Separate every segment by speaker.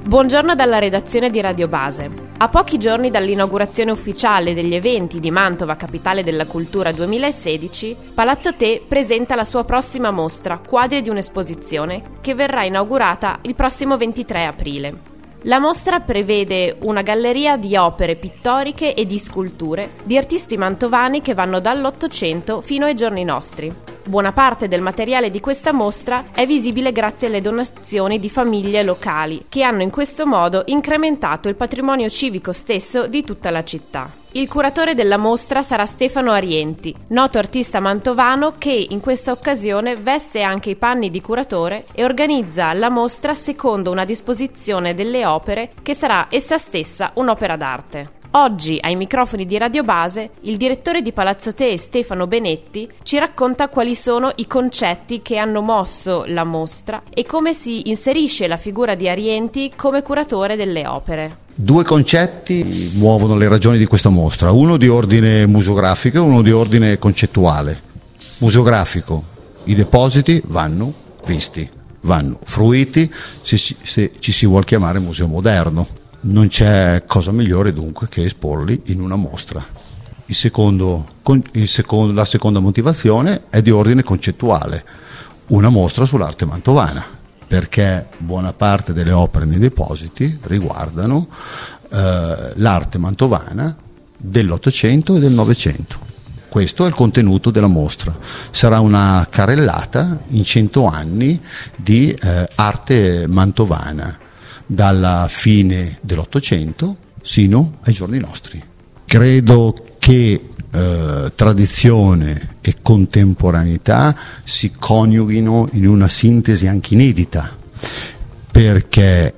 Speaker 1: Buongiorno dalla redazione di Radio Base. A pochi giorni dall'inaugurazione ufficiale degli eventi di Mantova, capitale della cultura 2016, Palazzo Te presenta la sua prossima mostra, Quadri di un'esposizione, che verrà inaugurata il prossimo 23 aprile. La mostra prevede una galleria di opere pittoriche e di sculture di artisti mantovani che vanno dall'Ottocento fino ai giorni nostri. Buona parte del materiale di questa mostra è visibile grazie alle donazioni di famiglie locali, che hanno in questo modo incrementato il patrimonio civico stesso di tutta la città. Il curatore della mostra sarà Stefano Arienti, noto artista mantovano che in questa occasione veste anche i panni di curatore e organizza la mostra secondo una disposizione delle opere che sarà essa stessa un'opera d'arte. Oggi, ai microfoni di Radio Base, il direttore di Palazzo Te, Stefano Benetti, ci racconta quali sono i concetti che hanno mosso la mostra e come si inserisce la figura di Arienti come curatore delle opere.
Speaker 2: Due concetti muovono le ragioni di questa mostra, uno di ordine museografico e uno di ordine concettuale. Museografico, i depositi vanno visti, vanno fruiti se ci si vuol chiamare museo moderno. Non c'è cosa migliore dunque che esporli in una mostra. La seconda motivazione è di ordine concettuale, una mostra sull'arte mantovana, perché buona parte delle opere nei depositi riguardano l'arte mantovana dell'Ottocento e del Novecento. Questo è il contenuto della mostra. Sarà una carrellata in 100 anni di arte mantovana, dalla fine dell'Ottocento sino ai giorni nostri. Credo che tradizione e contemporaneità si coniughino in una sintesi anche inedita, perché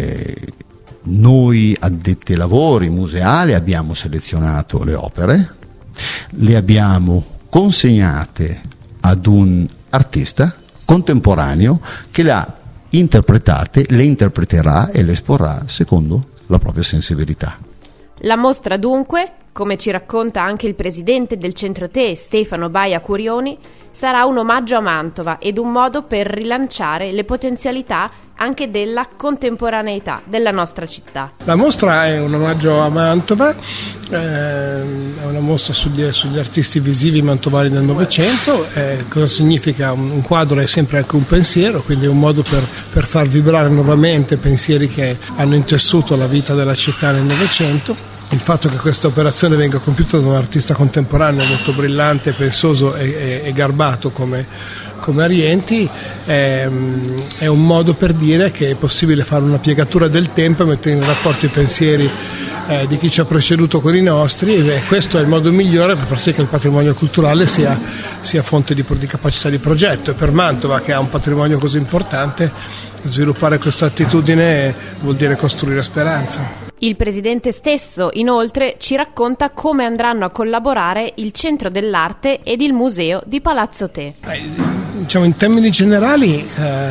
Speaker 2: noi addetti ai lavori museali abbiamo selezionato le opere, le abbiamo consegnate ad un artista contemporaneo che le ha interpretate, le interpreterà e le esporrà secondo la propria sensibilità.
Speaker 1: La mostra dunque, come ci racconta anche il presidente del Centro Te, Stefano Baia Curioni, sarà un omaggio a Mantova ed un modo per rilanciare le potenzialità anche della contemporaneità della nostra città.
Speaker 3: La mostra è un omaggio a Mantova, è una mostra sugli artisti visivi mantovani del Novecento. Cosa significa? Un quadro è sempre anche un pensiero, quindi è un modo per far vibrare nuovamente pensieri che hanno intessuto la vita della città nel Novecento. Il fatto che questa operazione venga compiuta da un artista contemporaneo molto brillante, pensoso e garbato come Arienti è un modo per dire che è possibile fare una piegatura del tempo e mettere in rapporto i pensieri di chi ci ha preceduto con i nostri, e questo è il modo migliore per far sì che il patrimonio culturale sia fonte di capacità di progetto. E per Mantova, che ha un patrimonio così importante, sviluppare questa attitudine vuol dire costruire speranza.
Speaker 1: Il presidente stesso, inoltre, ci racconta come andranno a collaborare il Centro dell'Arte ed il Museo di Palazzo Te.
Speaker 3: Diciamo, in termini generali,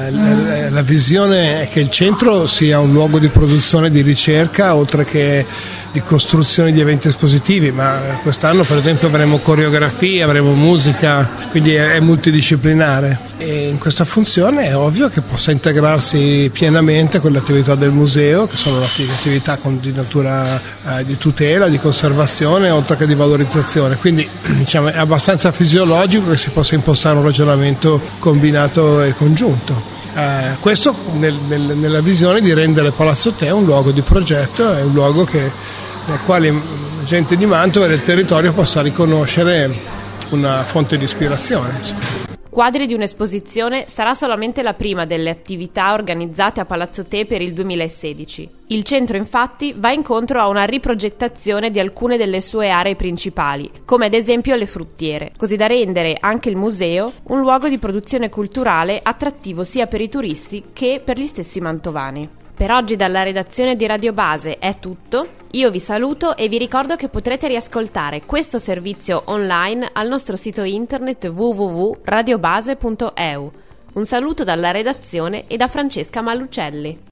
Speaker 3: la visione è che il centro sia un luogo di produzione di ricerca, oltre che di costruzione di eventi espositivi, ma quest'anno per esempio avremo coreografia, avremo musica, quindi è multidisciplinare, e in questa funzione è ovvio che possa integrarsi pienamente con le attività del museo, che sono attività di natura di tutela, di conservazione, oltre che di valorizzazione. Quindi diciamo, è abbastanza fisiologico che si possa impostare un ragionamento combinato e congiunto. Questo nella visione di rendere Palazzo Te un luogo di progetto, è un luogo nel quale gente di Mantova e del territorio possa riconoscere una fonte di ispirazione.
Speaker 1: Quadri di un'esposizione sarà solamente la prima delle attività organizzate a Palazzo Te per il 2016. Il centro infatti va incontro a una riprogettazione di alcune delle sue aree principali, come ad esempio le fruttiere, così da rendere anche il museo un luogo di produzione culturale attrattivo sia per i turisti che per gli stessi mantovani. Per oggi dalla redazione di Radio Base è tutto. Io vi saluto e vi ricordo che potrete riascoltare questo servizio online al nostro sito internet www.radiobase.eu. Un saluto dalla redazione e da Francesca Mallucelli.